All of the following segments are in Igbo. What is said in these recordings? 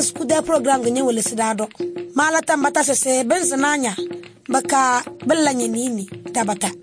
skuda program ganye wole sidado mala tambata se ben sananya baka bellanye nini tabata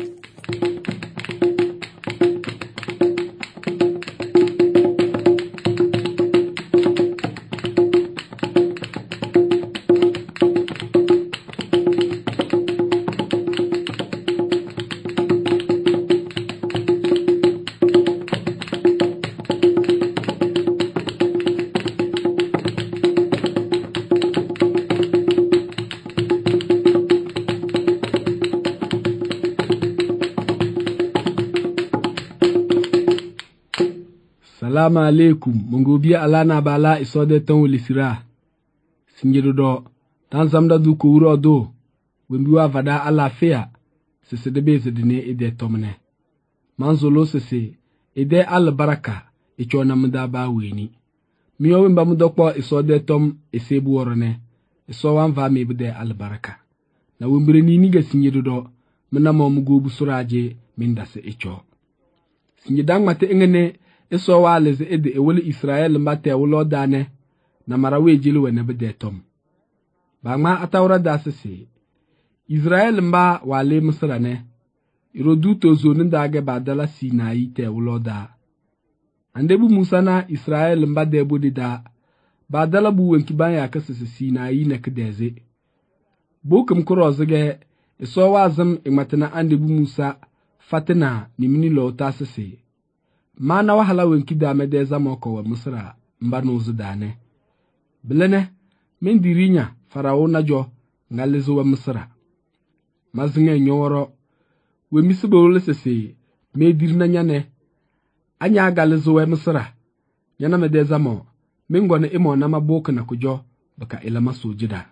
Salamu alaikum, mungobiya alana bala isode ton wolisira. Sinyedodo, tan samda du kouro do, wembiwa vada ala fea, sese debe zedine ide tomne. Manzolo sese, ide al baraka, ichona mda ba weni. Miyo wimba mdokpo isode tom esebu worone, iso wanva mebide al baraka. Na wembire niniga sinyedodo, mena momugobu suraje, mindase icho. Sinyedang mate engene, iso waleze ede ewele Israel mbate wulo dane na marawe jili wene bede tom. Bangma atawra dasese. Israel mba wale Misrane. Irodu tozo nindage badala Sinai te wulo da. Andebu Musa na Israel mba debu dida. Badala bu wenkibanya kasese Sinai nekdeze. Bokum kurozege iso wazam ingmatena andebu Musa fatina nimini lo tasese. Mana wahala wenkida medeza moko wa Misra mbano zudane. Bilene, min dirinya faraona jo ngalizo wa Misra. Mazinge nyoro, we misibole sese, me dirina nyane. Anya galizo wa Misra. Nyana medeza mo, mingwane imo na maboka na kujo, baka ilama sojida.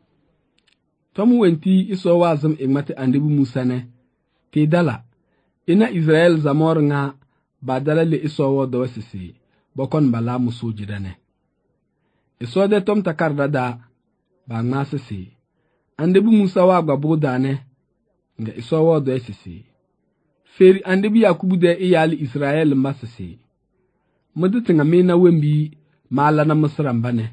Tomu wenti iso wazam ingmate andebu Musane. Kedala, ina Israel zamor nga, badala le iso wo do sisi bokon bala musu jidane iso de tom takarda da ba nga sisi andebu Musa wa gbabu dane nga iso wo do sisi feri andebu Yakubu de iyali Israel masisi mudutinga mena wembi mala na Misra mbane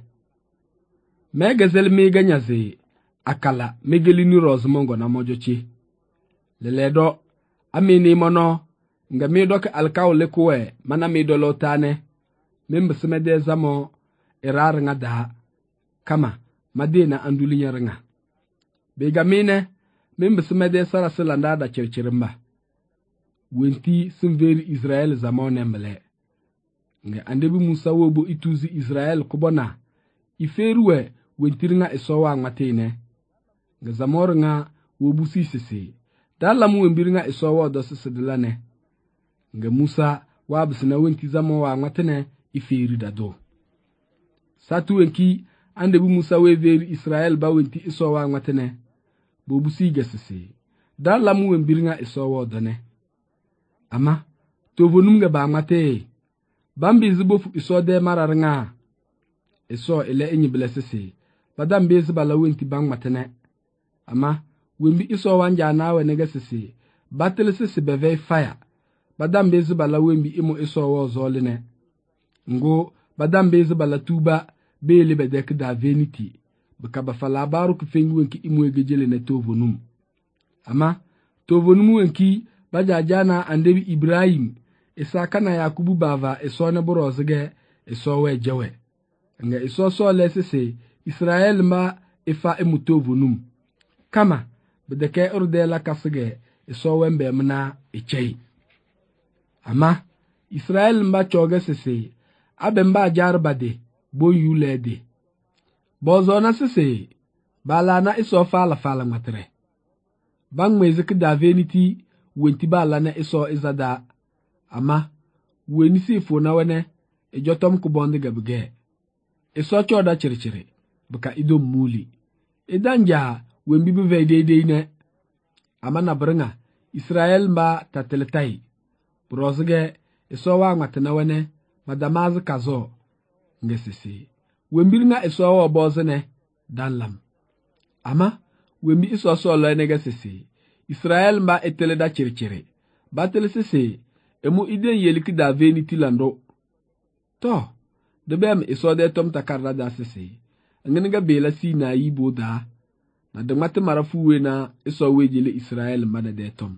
megazel mega nyaze akala megelini rozmongo na mojochi leledo amini mono nga mi doka alkawle kuwe mana mi dolo tane mimbisime de zamo irar nga da kama madina anduli nyarnga bega mine mimbisime de sarasilanda da chirchirimba wenti simveri Israel zamone mele nga andebi Musa wobo ituzi Israel kubona iferuwe wentirnga isowa ngmatene nga zamor nga wobu sisisi dalamu wembirnga isowa do sisidilane nga Musa wabisina wenti zamo wa ngmatene iferi dado. Satu wenki andebu Musa weveri Israel ba wenti iso wa ngmatene bobusi gasisi. Dalamu wembirnga iso wa done. Ama tovonum nga ba ngmate bambi zibofu iso de mararnga iso ele enyi blesisi badam bezi bala wenti bang matene. Ama wembi iso wanja nawe negasisi battle sisi beve fire badam bezi bala wembi imo iso wo zoline ngo badam bezi bala tuba bele bedek da veniti baka bafala baru ku fengi wenki imo egejele ne tovonum ama tovonum wenki bajajana andebi Ibrahim Isaka na Yakubu bava iso ne borozege iso we jewe nga iso so lesese Israel ma ifa emutovonum kama bedeke urdela kasige iso wembe mna ichei ama Israel mba choge sese abemba jarbade bo yulede bozo na sese bala na iso fala matre bang mezik daveniti wenti bala na iso izada ama wenisi fo na wene ejotom kubonde gabge iso choda chirchiri baka ido muli idanja wembi be vede ne ama na bringa Israel mba tateletai brozge iso wa matana wene madamaz kazo ngesisi wembirna iso wa bozene danlam ama wembi iso so lo negesisi Israel mba etele da chirchiri batel sisi emu iden yeliki da veniti lando to de bem iso de tom takarda da sese ngene ga bela Sinai bo da na de mate marafu we na iso we jele Israel mana de tom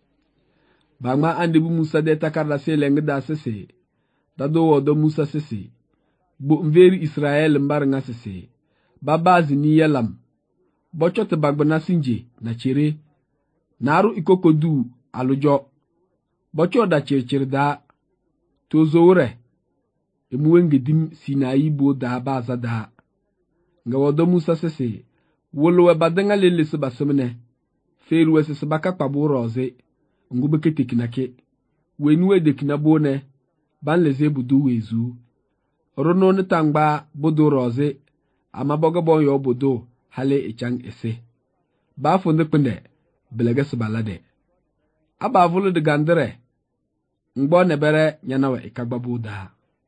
bangma ande bu Musa de takarda se leng da sese da do wodo Musa sese bo mveri Israel mbar nga sese babazi ni yalam bochote bagbana sinje na chere naru ikokodu alujo bocho da chirchir da tozore emuwenge dim Sinai bo da baza da nga wodo Musa sese wolwe badanga lele se basemne feruwe sese baka kpabu roze ngube ketekinake wenuwe dekina bone ban leze budu wezu rono ne tangba budu roze ama boga bon yo budu hale ichang ese ba funde pende belege se balade aba vulu de gandere ngbo ne bere nyanawe ikagba buda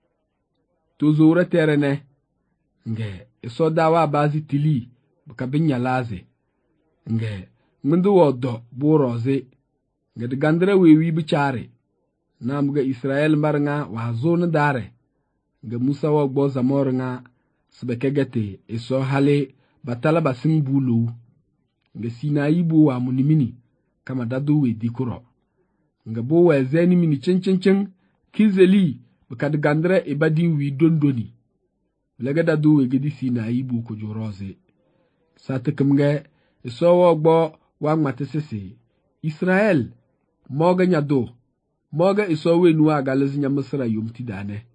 tuzure terene nge iso dawa bazi tili buka binya laze nge mundu wodo buroze nge de gandere wewi bichare namga Israel marnga wa zone dare nge Musa wa gbo zamornga sbekegete iso hale batala basim bulu nge Sinai bu wa munimini kama dadu we dikuro nge bo wa zeni mini chenchen kizeli buka de gandere ibadi wi dondoni lega dadu we gedi Sinai bu ko joroze satekemge iso wa gbo wa matesese Israel moga nyado moga iso we nuwa galezi nya Misra yumti dane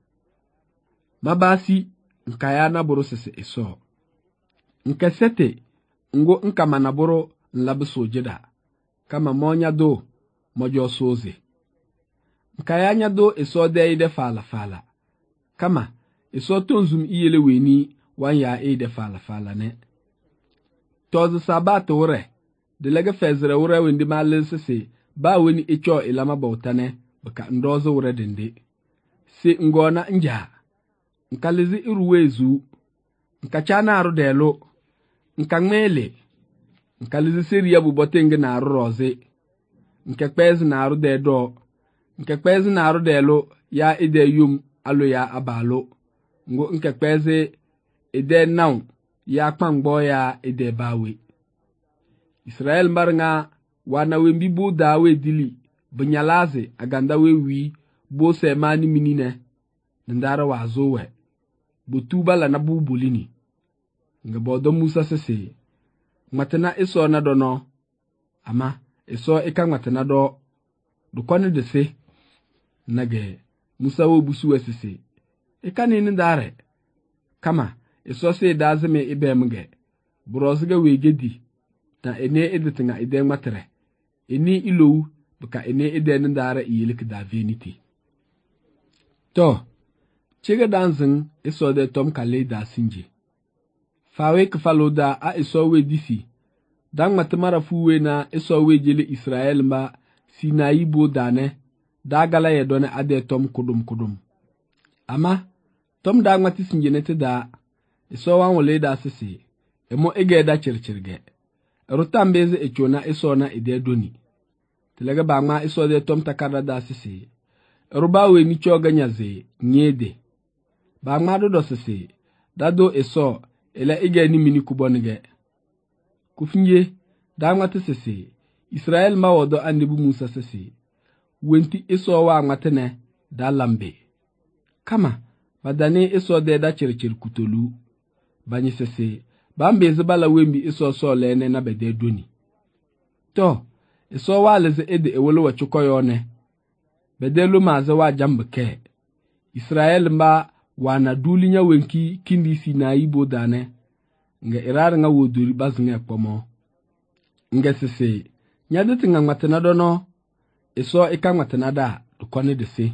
mabasi nkaya na buru sese iso nkesete ngo nkama na buru nlabiso jeda kama monya do mojo soze nkaya nya do iso de ide fala kama iso tonzum iyele weni wanya ide fala ne tozu sabat wure de lega fezre wure wendi malin sese ba weni icho ilama bautane baka ndozo wure dende si ngona nja nkalizi iruwezu nkachana aru delo nkangmele nkalizi seriya bubotenge na aru roze nkekpezi na aru dedo nkekpezi na aru delo ya ide yum alo ya abalo ngo nkekpezi ide naw ya kpangbo ya ide bawe Israel mbarnga wana wembi bo dawe dili bunyalaze aganda wewi bo semani minine ndara wazowe butuba la na bubulini nga bodo Musa sese matena iso na dono ama iso ika matena do dukone de se nage Musa wo busu sese ika ni ndare kama iso se dazeme ibemge brozga wegedi na ene editinga ide matre eni ilow buka ene ide ndare iyelik da veniti to chega danzing iso de tom kale da sinje fawe kfaloda a iso we disi dan matmara fuwe na iso we jele Israel ma Sinai bo dane da gala ye done ade tom kudum ama tom da ngati sinjenete da iso wan wole da sisi emo ege da chirchirge rutambeze echona iso na ide doni tilega bangma iso de tom takarda da sisi rubawe ni choga nyaze nyede bangma do sisi dado iso ela ige ni mini kubonige kufinye da ngati sisi Israel ma wodo andibu Musa sisi wenti iso wa ngatene da lambe kama badane iso de da chirchir kutolu banyi sisi bambe zibala wembi iso so lene na bede doni to iso wa leze ede ewolo wa chukoyone bedelu maze wa jambeke Israel mba wana dulinya wenki kindi Sinai bo dane nga irar nga woduri bazinga kpomo nga sese nyadeti nga matena dono iso ika matena da dukone dese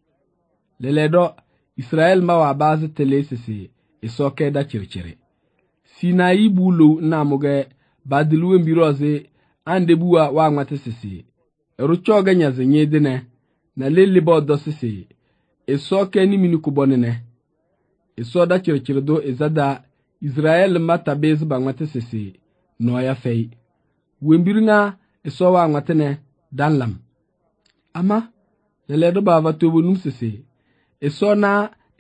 leledo Israel mba wa bazi tele sese iso keda chirchire Sinai bulo na muge badiluwe mbiroze andebuwa wa ngwate sese ruchoga nyaze nyedene na lele bodo sese iso keni mini kubonene iso da chirchirdo izada Israel mata bez ba ngwate sese no ya fei wembiringa iso wa ngwatene danlam ama lele do ba vatobu num sese iso na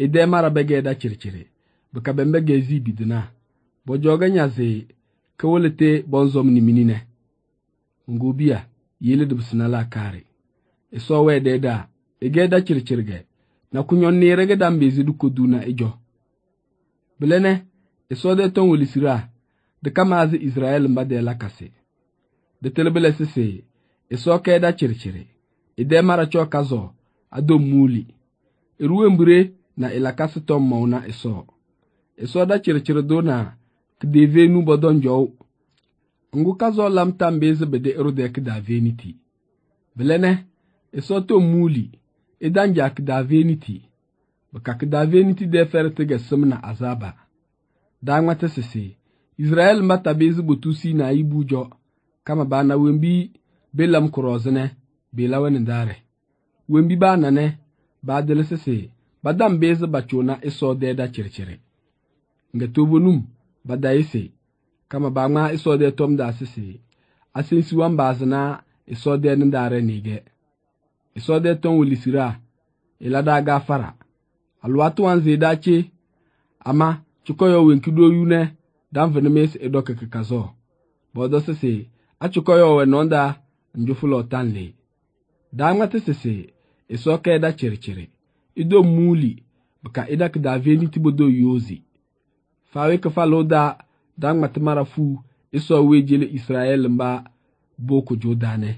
ide mara bege da chirchiri baka bembe gezi bidina bojoga nyaze kawolete bonzom ni minine ngubia yele dubsina la kare eso wede da egeda chirchirge na kunyon ni rege dambezi du koduna ejo belene eso de ton wolisira de kamazi Israel mbade la kase de telebele sese eso keda chirchiri ide mara chokazo ado muli eruwe mbure na ilakasi tom mauna eso da chirchiri dona kdeve nu bodon jow ngu kazo lam tambeze bede erude kda veniti belene eso to muli edanja kda veniti baka kda veniti de ferte ge semna azaba dangwate sese Israel mata bezi butusi na ibujo kama bana wembi belam kurozene belawen ndare wembi bana ne badele sese badam bezi bachona eso de da chirchire nga tobonum badaise kama bangma eso de tom da sese asensi wan bazana eso de ndare nige eso de ton wolisira ilada gafara alwatu wanze dache ama chukoyo wenkido yune danvenemes edoke kakazo bodo sese achukoyo wenonda njufulo tanle dangwate sese eso keda chirchire ido muli baka idak da veniti bodo yozi fawe kafaloda dangwate marafu eso wejele Israel mba boko jodane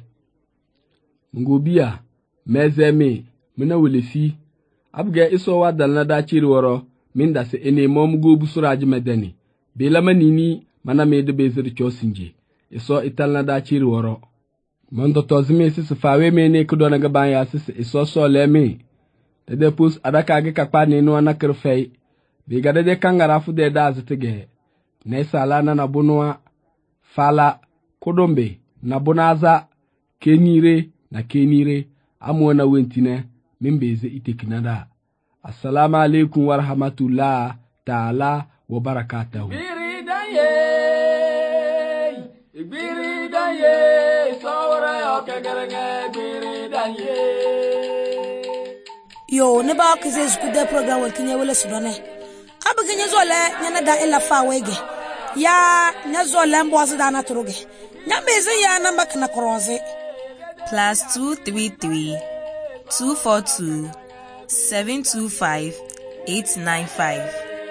ngobia mezeme mena welesi abga eso wadal na da chiri woro minda se ene mom go busuraji medeni bela manini mana mede bezir chosinje eso ital na da chiri woro mondo tozime sisi fawe mene kudona gaban ya sisi eso so leme de depus adaka ge kakpa ne no na kerfei bigade de kangara fu de da zitige ne sala na bunwa fala kodombe na bunaza kenire na kenire amona wentine mimbeze itekinada. Assalamu alaikum wa rahmatullah ta'ala wa barakatuhu. Yo ne ba kize skude program wa kinye wele sudone abuginye zole nyana da ila fa wege ya nyazole mbozi da na turuge nyambeze ya namba kana kroze +233 242 725 895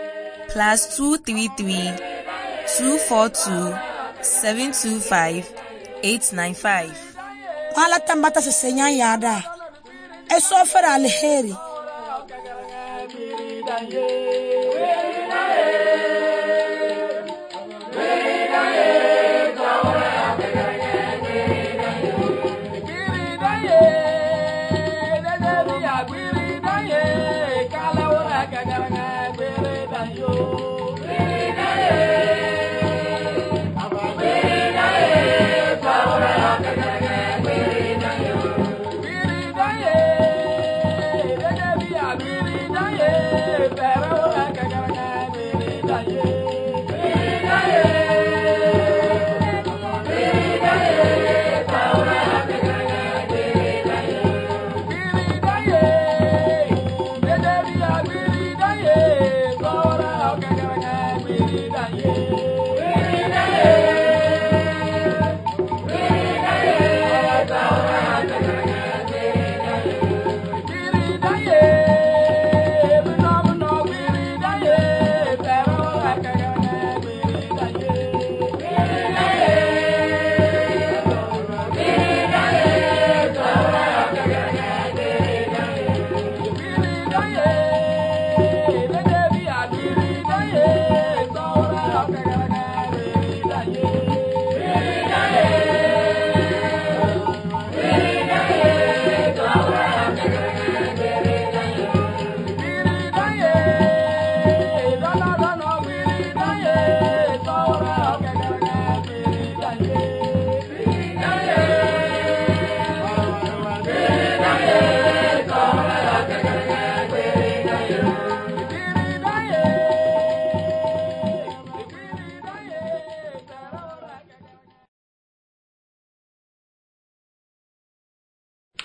+233 242 725 895 wala tambata sesenya yada eso fera alheri